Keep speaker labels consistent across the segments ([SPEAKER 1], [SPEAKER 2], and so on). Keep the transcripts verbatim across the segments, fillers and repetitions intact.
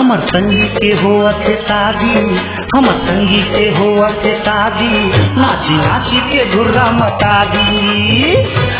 [SPEAKER 1] हमर संगी के होवत शादी, हमर संगी के होवत शादी, नाची नाची के धुर्रा मचा दी।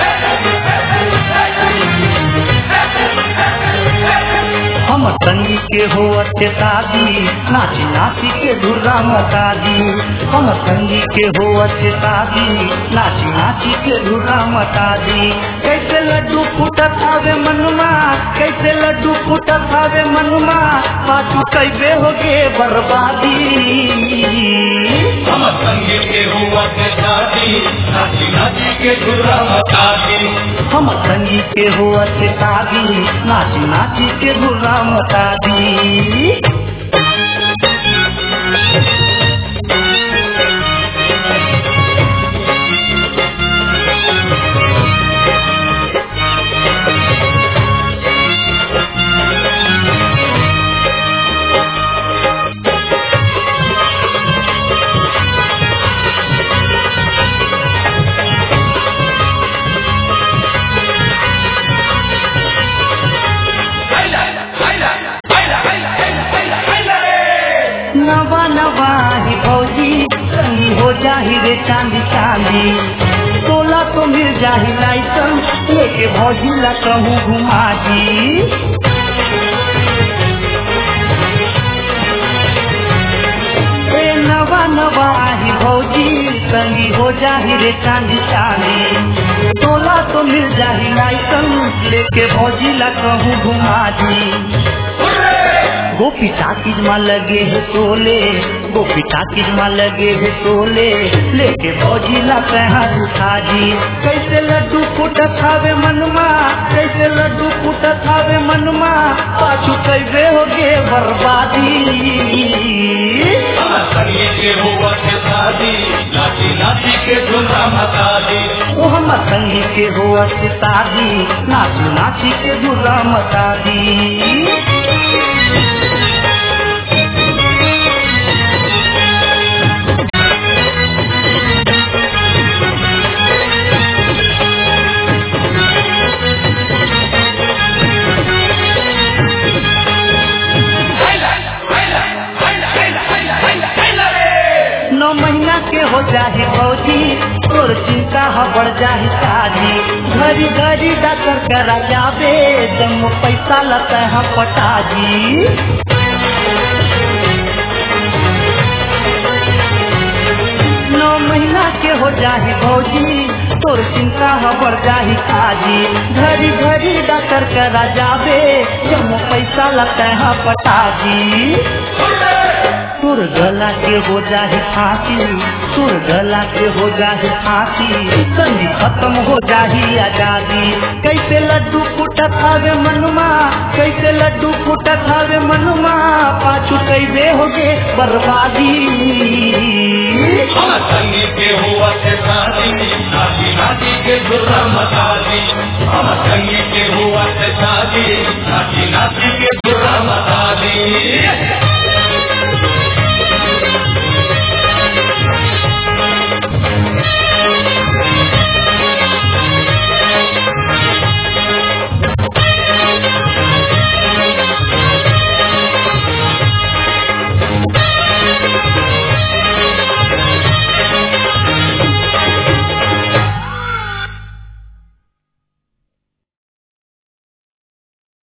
[SPEAKER 1] हमर संगी के होवत शादी, नाची नाची के धुर्रा मचा दी। हमर संगी के होवत शादी, नाची नाची के धुर्रा मचा दी। कैसे लड्डू फूटत आवे मनुमा, कैसे लड्डू फूटत आवे मनुमा, पाछू कैबे होगे बर्बादी।
[SPEAKER 2] हमर संगी के होवत शादी, नाची नाची के धुर्रा मचा दी।
[SPEAKER 1] हमर संगी के होवत शादी, नाची नाची के धुर्रा मचा दी। नवा नवा ही भौजी संगी हो जाही रे चांदी चांदी, तोला तो मिल जाही लाइसेंस लेके भौजी ला कहूँ घुमा दी। ए नवा नवा ही भौजी संगी हो जाही रे चांदी चांदी, तोला तो मिल जाही लाइसेंस लेके भौजी ला कहूँ घुमा दी। गोपी टाकिज में लगे है तोले, गोपी टाकिज में लगे है तोले, लेके भौजी ला कहा उठा दी। कैसे लड्डू फूटत आवे मनुमा, कैसे लड्डू फूटत आवे मनुमा, पाछू कैबे होगे बर्बादी।
[SPEAKER 2] हमर संगी के होवत शादी, नाची नाची के धुर्रा मचा दी।
[SPEAKER 1] ओ हमर संगी के होवत शादी, नाची नाची के धुर्रा मचा दी। नौ महीना के हो जाही भौजी, तोर चिंता ह बढ़ जाही शादी। घड़ी घड़ी डॉक्टर करा जाबे, जम पैसा लता है पटाजी। नौ महीना के हो जाही भौजी, तोर चिंता ह बढ़ जाही शादी। घड़ी घड़ी डॉक्टर करा जाबे, जम पैसा लता है पटाजी। तुर गला के हो जाही फांसी, तुर गला के हो जाही फांसी, संगी खत्म हो जाही आजादी। कैसे लड्डू फूटत आवे मनुमा, कैसे लड्डू फूटत आवे मनुमा, पाछू कैबे होगे बर्बादी।
[SPEAKER 2] हमर संगी के होवत शादी, नाची नाची के धुर्रा मचा दी। हमर संगी के होवत शादी,